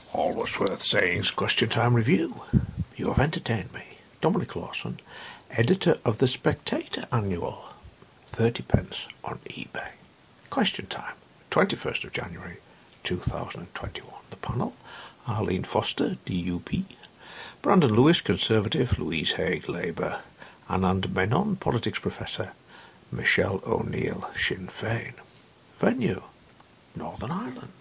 Always worth saying's Question Time Review. You have entertained me, Dominic Lawson, editor of the Spectator Annual, 30p on eBay. Question Time, 21st of January 2021. The panel, Arlene Foster, DUP, Brandon Lewis, Conservative, Louise Haigh, Labour, Anand Menon, Politics Professor, Michelle O'Neill, Sinn Féin. Venue, Northern Ireland.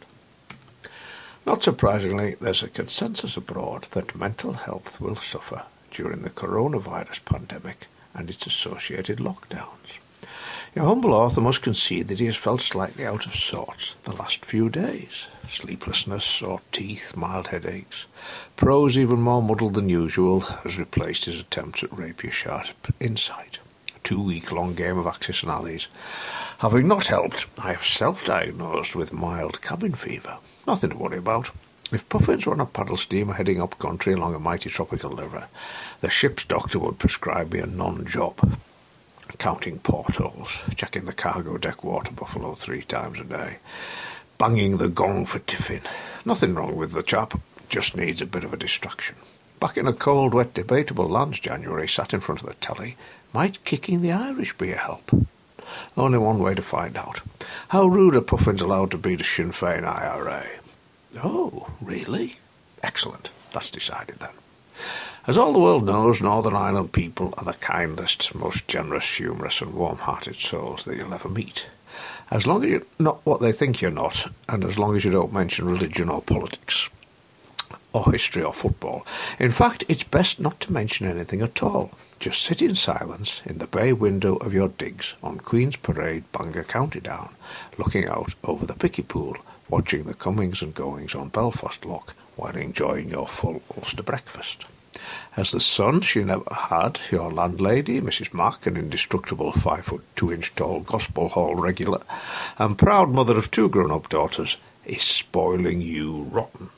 Not surprisingly, there's a consensus abroad that mental health will suffer during the coronavirus pandemic and its associated lockdowns. Your humble author must concede that he has felt slightly out of sorts the last few days. Sleeplessness, sore teeth, mild headaches. Prose, even more muddled than usual, has replaced his attempts at rapier-sharp insight. A 2-week-long game of Axis and Allies. Having not helped, I have self-diagnosed with mild cabin fever. Nothing to worry about. If puffins were on a paddle steamer heading up country along a mighty tropical river, the ship's doctor would prescribe me a non-job. Counting portholes, checking the cargo deck water buffalo 3 times a day, banging the gong for tiffin. Nothing wrong with the chap, just needs a bit of a distraction. Back in a cold, wet, debatable last January, sat in front of the telly, might kicking the Irish be a help? Only one way to find out. How rude are puffins allowed to be to Sinn Féin IRA? Oh, really? Excellent. That's decided then. As all the world knows, Northern Ireland people are the kindest, most generous, humorous and warm-hearted souls that you'll ever meet. As long as you're not what they think you're not, and as long as you don't mention religion or politics, or history or football. In fact, it's best not to mention anything at all. Just sit in silence in the bay window of your digs on Queen's Parade, Bangor County Down, looking out over the Picky Pool, watching the comings and goings on Belfast Loch while enjoying your full Ulster breakfast. As the son she never had, your landlady, Mrs. Mack, an indestructible 5'2" tall Gospel Hall regular, and proud mother of 2 grown-up daughters, is spoiling you rotten.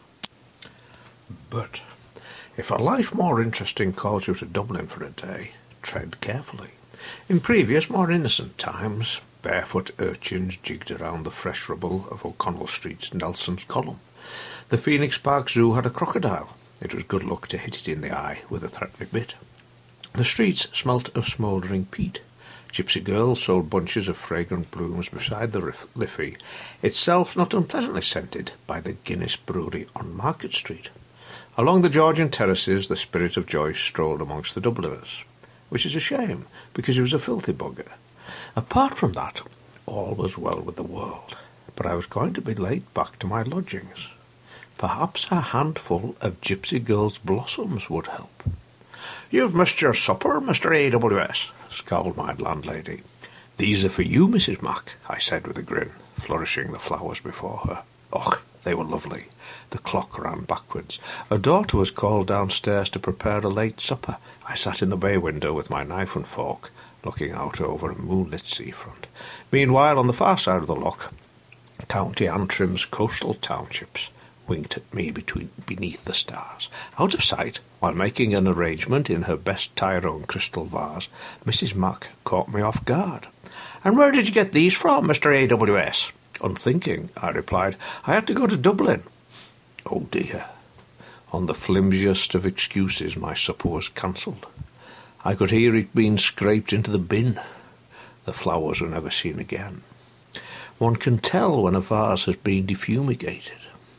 But if a life more interesting calls you to Dublin for a day, tread carefully. In previous, more innocent times, barefoot urchins jigged around the fresh rubble of O'Connell Street's Nelson's Column. The Phoenix Park Zoo had a crocodile. It was good luck to hit it in the eye with a threatening bit. The streets smelt of smouldering peat. Gypsy girls sold bunches of fragrant blooms beside the Liffey, itself not unpleasantly scented by the Guinness Brewery on Market Street. Along the Georgian terraces, the spirit of Joyce strolled amongst the Dubliners, which is a shame, because he was a filthy bugger. Apart from that, all was well with the world, but I was going to be late back to my lodgings. Perhaps a handful of Gypsy Girls' blossoms would help. "You've missed your supper, Mr. AWS," scowled my landlady. "These are for you, Mrs. Mack," I said with a grin, flourishing the flowers before her. Och, they were lovely. The clock ran backwards. A daughter was called downstairs to prepare a late supper. I sat in the bay window with my knife and fork, looking out over a moonlit seafront. Meanwhile, on the far side of the loch, County Antrim's coastal townships winked at me beneath the stars. Out of sight, while making an arrangement in her best Tyrone crystal vase, Mrs. Mack caught me off guard. "And where did you get these from, Mr. AWS?" Unthinking, I replied, "I had to go to Dublin." Oh dear. On the flimsiest of excuses, my supper was cancelled. I could hear it being scraped into the bin. The flowers were never seen again. One can tell when a vase has been defumigated.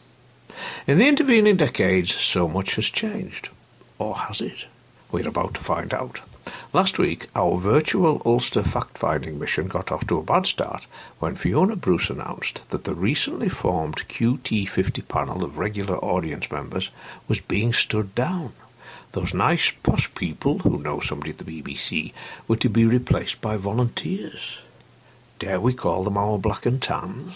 In the intervening decades, so much has changed. Or has it? We're about to find out. Last week, our virtual Ulster fact-finding mission got off to a bad start when Fiona Bruce announced that the recently formed QT50 panel of regular audience members was being stood down. Those nice, posh people who know somebody at the BBC were to be replaced by volunteers. Dare we call them our black and tans?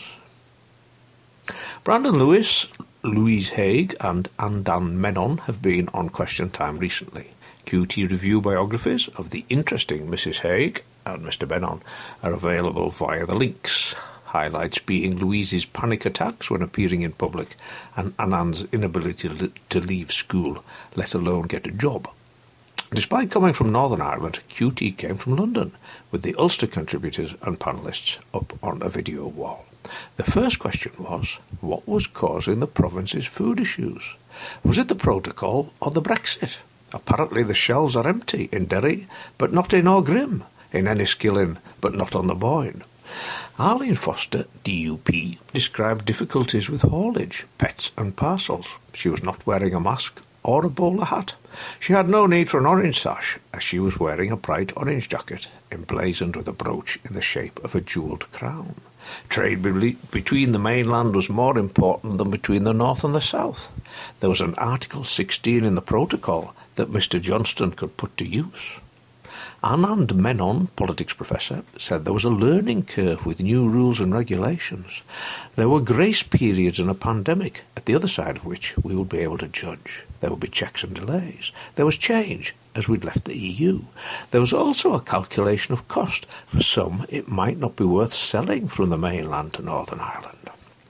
Brandon Lewis, Louise Haigh and Anand Menon have been on Question Time recently. QT review biographies of the interesting Mrs. Haigh and Mr. Menon are available via the links. Highlights being Louise's panic attacks when appearing in public and Anand's inability to leave school, let alone get a job. Despite coming from Northern Ireland, QT came from London, with the Ulster contributors and panellists up on a video wall. The first question was, what was causing the province's food issues? Was it the protocol or the Brexit? Apparently the shelves are empty in Derry, but not in Orgrim, in Enniskillen, but not on the Boyne. Arlene Foster, DUP, described difficulties with haulage, pets and parcels. She was not wearing a mask or a bowler hat. She had no need for an orange sash, as she was wearing a bright orange jacket, emblazoned with a brooch in the shape of a jewelled crown. Trade between the mainland was more important than between the north and the south. There was an Article 16 in the protocol that Mr. Johnston could put to use. Anand Menon, politics professor, said there was a learning curve with new rules and regulations. There were grace periods in a pandemic, at the other side of which we would be able to judge. There would be checks and delays. There was change, as we'd left the EU. There was also a calculation of cost. For some, it might not be worth selling from the mainland to Northern Ireland.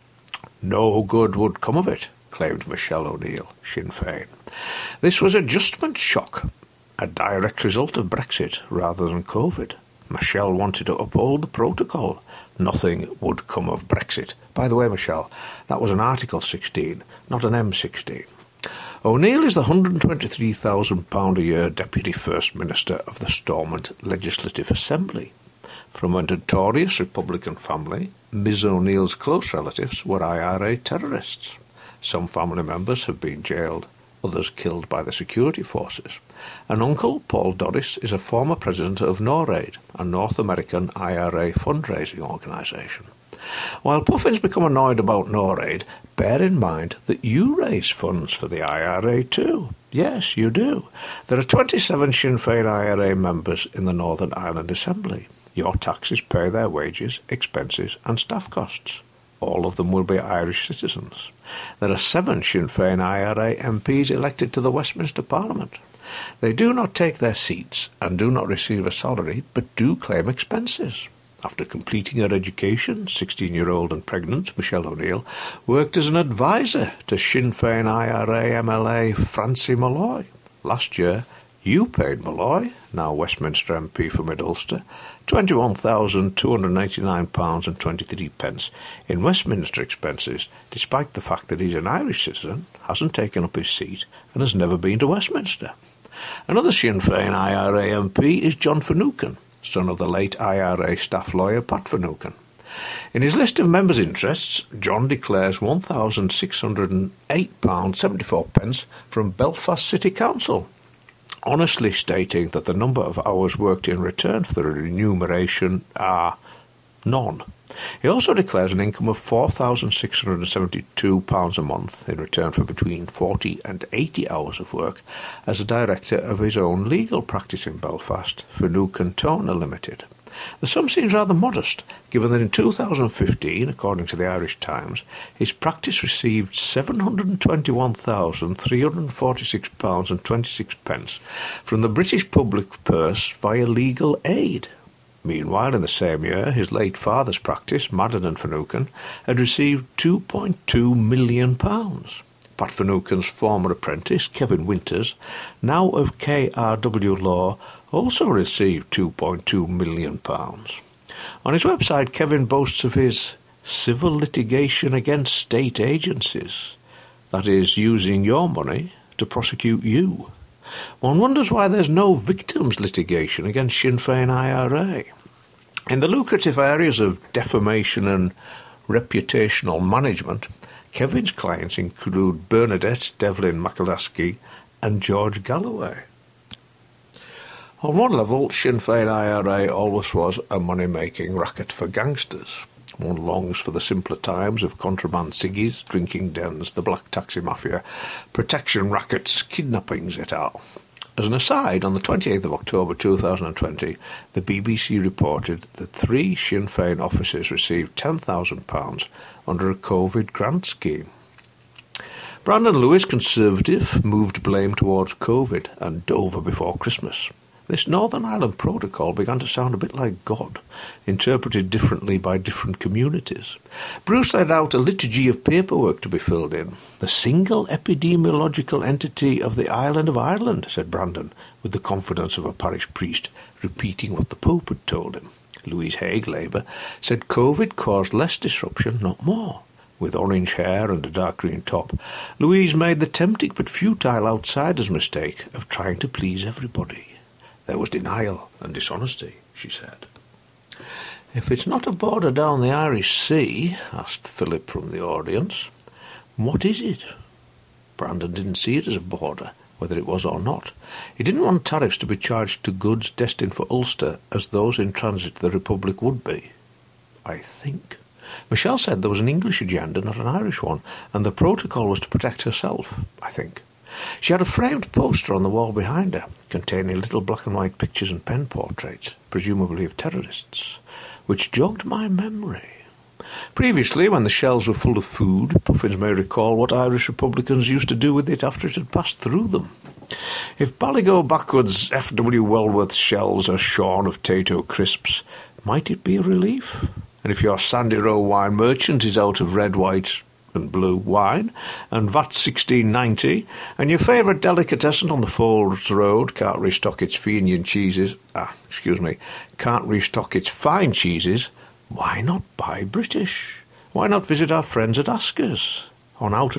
No good would come of it, claimed Michelle O'Neill, Sinn Féin. This was adjustment shock, a direct result of Brexit rather than COVID. Michelle wanted to uphold the protocol. Nothing would come of Brexit. By the way, Michelle, that was an Article 16, not an M16. O'Neill is the £123,000 a year Deputy First Minister of the Stormont Legislative Assembly. From a notorious Republican family, Ms O'Neill's close relatives were IRA terrorists. Some family members have been jailed, others killed by the security forces. An uncle, Paul Doris, is a former president of NORAID, a North American IRA fundraising organisation. While puffins become annoyed about NORAID, bear in mind that you raise funds for the IRA too. Yes, you do. There are 27 Sinn Féin IRA members in the Northern Ireland Assembly. Your taxes pay their wages, expenses and staff costs. All of them will be Irish citizens. There are 7 Sinn Féin IRA MPs elected to the Westminster Parliament. They do not take their seats and do not receive a salary, but do claim expenses. After completing her education, 16-year-old and pregnant, Michelle O'Neill worked as an advisor to Sinn Féin IRA MLA Francie Malloy. Last year, you paid Malloy, now Westminster MP for Mid-Ulster, £21,299.23 in Westminster expenses, despite the fact that he's an Irish citizen, hasn't taken up his seat and has never been to Westminster. Another Sinn Féin IRA MP is John Finucane, son of the late IRA staff lawyer Pat Finucane. In his list of members' interests, John declares £1,608.74 from Belfast City Council, honestly stating that the number of hours worked in return for the remuneration are none. He also declares an income of £4,672 a month in return for between 40 and 80 hours of work as a director of his own legal practice in Belfast, Finucane Toner Limited. The sum seems rather modest, given that in 2015, according to the Irish Times, his practice received £721,346.26 from the British public purse via legal aid. Meanwhile, in the same year, his late father's practice, Madden and Finucane, had received £2.2 million. Pat Finucane's former apprentice, Kevin Winters, now of KRW Law, also received £2.2 million. On his website, Kevin boasts of his civil litigation against state agencies, that is, using your money to prosecute you. One wonders why there's no victims litigation against Sinn Féin IRA. In the lucrative areas of defamation and reputational management, Kevin's clients include Bernadette Devlin McAlasky and George Galloway. On one level, Sinn Féin IRA always was a money-making racket for gangsters. One longs for the simpler times of contraband ciggies, drinking dens, the black taxi mafia, protection rackets, kidnappings, et al. As an aside, on the 28th of October 2020, the BBC reported that 3 Sinn Féin officers received £10,000 under a COVID grant scheme. Brandon Lewis, Conservative, moved blame towards COVID and Dover before Christmas. This Northern Ireland protocol began to sound a bit like God, interpreted differently by different communities. Bruce laid out a liturgy of paperwork to be filled in. The single epidemiological entity of the island of Ireland, said Brandon, with the confidence of a parish priest, repeating what the Pope had told him. Louise Haig, Labour, said COVID caused less disruption, not more. With orange hair and a dark green top, Louise made the tempting but futile outsider's mistake of trying to please everybody. There was denial and dishonesty, she said. "If it's not a border down the Irish Sea," asked Philip from the audience, "what is it?" Brandon didn't see it as a border, whether it was or not. He didn't want tariffs to be charged to goods destined for Ulster as those in transit to the Republic would be. "I think." Michelle said there was an English agenda, not an Irish one, and the protocol was to protect herself, I think. She had a framed poster on the wall behind her, containing little black and white pictures and pen portraits, presumably of terrorists, which jogged my memory. Previously, when the shelves were full of food, Puffins may recall what Irish Republicans used to do with it after it had passed through them. If Balligo Backwards' F.W. Wellworth's shelves are shorn of Tayto crisps, might it be a relief? And if your Sandy Row wine merchant is out of red, white and blue wine, and VAT 16.90, and your favourite delicatessen on the Folds Road can't restock its fine cheeses, why not buy British? Why not visit our friends at Asker's? On Outer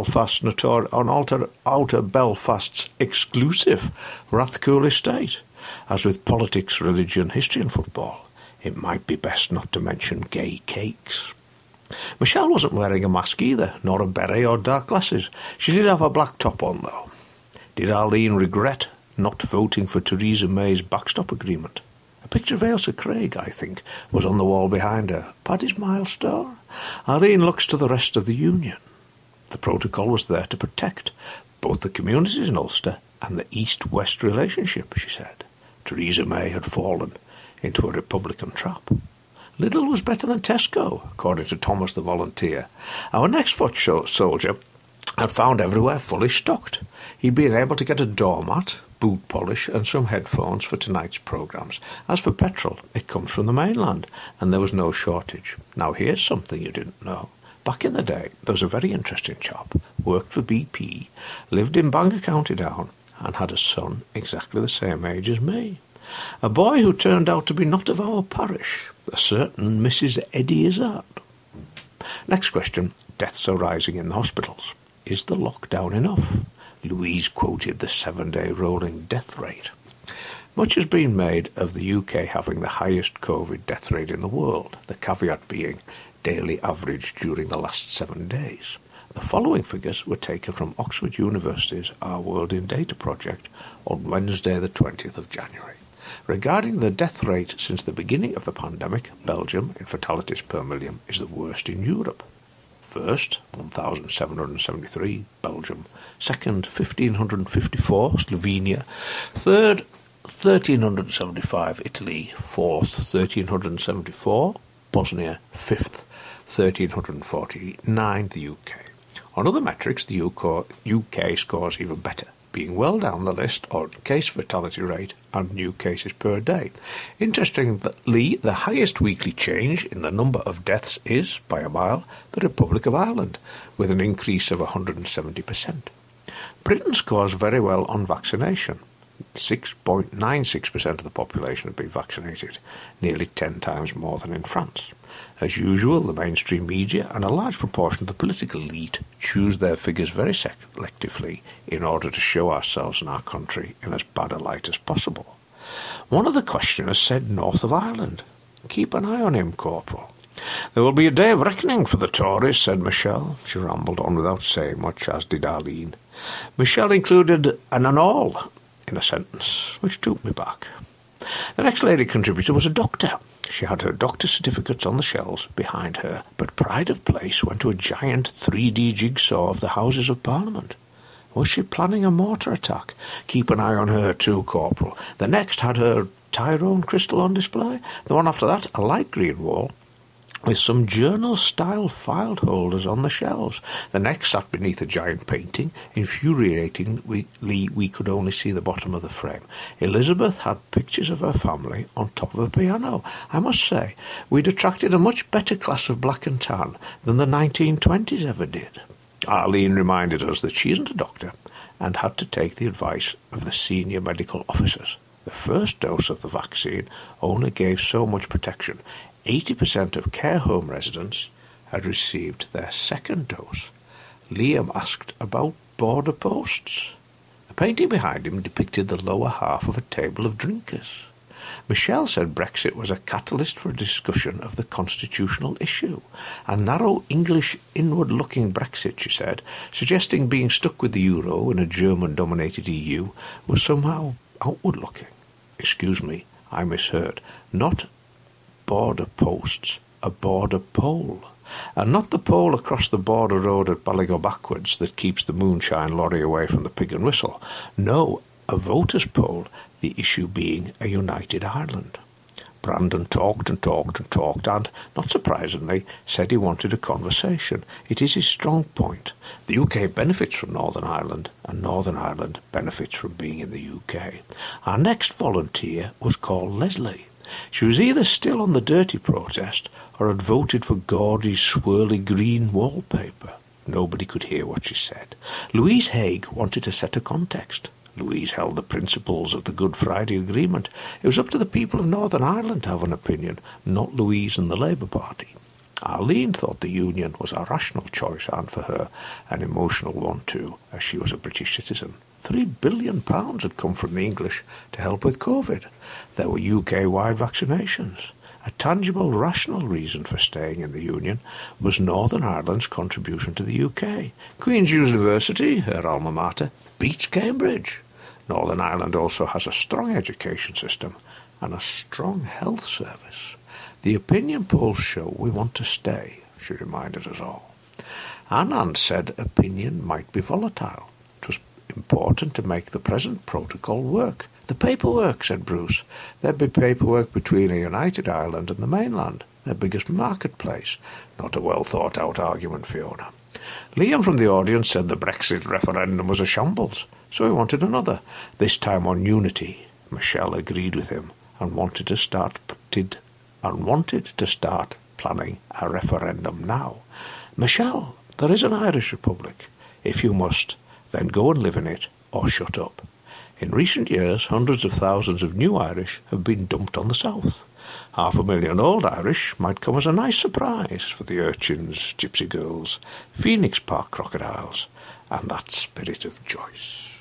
Belfast's exclusive Rathcoole estate. As with politics, religion, history and football, it might be best not to mention gay cakes. Michelle wasn't wearing a mask either, nor a beret or dark glasses. She did have a black top on, though. Did Arlene regret not voting for Theresa May's backstop agreement? A picture of Ailsa Craig, I think, was on the wall behind her. Paddy's milestone. Arlene looks to the rest of the Union. The protocol was there to protect both the communities in Ulster and the East-West relationship, she said. Theresa May had fallen into a Republican trap. Little was better than Tesco, according to Thomas the volunteer. Our next foot soldier had found everywhere fully stocked. He'd been able to get a doormat, boot polish and some headphones for tonight's programmes. As for petrol, it comes from the mainland, and there was no shortage. Now here's something you didn't know. Back in the day, there was a very interesting chap, worked for BP, lived in Bangor County Down, and had a son exactly the same age as me. A boy who turned out to be not of our parish, a certain Mrs. Eddie Izzard. Next question. Deaths are rising in the hospitals. Is the lockdown enough? Louise quoted the 7-day rolling death rate. Much has been made of the UK having the highest COVID death rate in the world, the caveat being daily average during the last 7 days. The following figures were taken from Oxford University's Our World in Data project on Wednesday the 20th of January. Regarding the death rate since the beginning of the pandemic, Belgium, in fatalities per million, is the worst in Europe. First, 1,773, Belgium. Second, 1,554, Slovenia. Third, 1,375, Italy. Fourth, 1,374, Bosnia. Fifth, 1,349, the UK. On other metrics, the UK scores even better, being well down the list on case fatality rate and new cases per day. Interestingly, the highest weekly change in the number of deaths is, by a mile, the Republic of Ireland, with an increase of 170%. Britain scores very well on vaccination. 6.96% of the population have been vaccinated, nearly 10 times more than in France. As usual, the mainstream media and a large proportion of the political elite choose their figures very selectively in order to show ourselves and our country in as bad a light as possible. One of the questioners said north of Ireland. Keep an eye on him, Corporal. There will be a day of reckoning for the Tories, said Michelle. She rambled on without saying much, as did Arlene. Michelle included an and all in a sentence, which took me back. The next lady contributor was a doctor. She had her doctor's certificates on the shelves behind her, but pride of place went to a giant 3D jigsaw of the Houses of Parliament. Was she planning a mortar attack? Keep an eye on her too, Corporal. The next had her Tyrone crystal on display. The one after that, a light green wall with some journal-style file holders on the shelves. The next sat beneath a giant painting. Infuriatingly, we could only see the bottom of the frame. Elizabeth had pictures of her family on top of a piano. I must say, we'd attracted a much better class of black and tan than the 1920s ever did. Arlene reminded us that she isn't a doctor and had to take the advice of the senior medical officers. The first dose of the vaccine only gave so much protection. 80% of care home residents had received their second dose. Liam asked about border posts. The painting behind him depicted the lower half of a table of drinkers. Michelle said Brexit was a catalyst for a discussion of the constitutional issue. A narrow English inward-looking Brexit, she said, suggesting being stuck with the euro in a German-dominated EU was somehow outward-looking. Excuse me, I misheard. Not border posts, a border pole. And not the pole across the border road at Balligo backwards that keeps the moonshine lorry away from the Pig and Whistle. No, a voters' poll, the issue being a united Ireland. Brandon talked and talked and talked and, not surprisingly, said he wanted a conversation. It is his strong point. The UK benefits from Northern Ireland, and Northern Ireland benefits from being in the UK. Our next volunteer was called Leslie. She was either still on the dirty protest or had voted for gaudy, swirly green wallpaper. Nobody could hear what she said. Louise Haig wanted to set a context. Louise held the principles of the Good Friday Agreement. It was up to the people of Northern Ireland to have an opinion, not Louise and the Labour Party. Arlene thought the Union was a rational choice, and for her, an emotional one too, as she was a British citizen. £3 billion had come from the English to help with COVID. There were UK-wide vaccinations. A tangible, rational reason for staying in the Union was Northern Ireland's contribution to the UK. Queen's University, her alma mater, beats Cambridge. Northern Ireland also has a strong education system and a strong health service. The opinion polls show we want to stay, she reminded us all. Anand said opinion might be volatile. It was important to make the present protocol work. The paperwork, said Bruce. There'd be paperwork between a united Ireland and the mainland, their biggest marketplace. Not a well-thought-out argument, Fiona. Liam from the audience said the Brexit referendum was a shambles, so he wanted another, this time on unity. Michelle agreed with him and wanted to start planning a referendum now. Michelle, there is an Irish Republic. If you must, then go and live in it or shut up. In recent years, hundreds of thousands of new Irish have been dumped on the south. 500,000 old Irish might come as a nice surprise for the urchins, gypsy girls, Phoenix Park crocodiles, and that spirit of Joyce.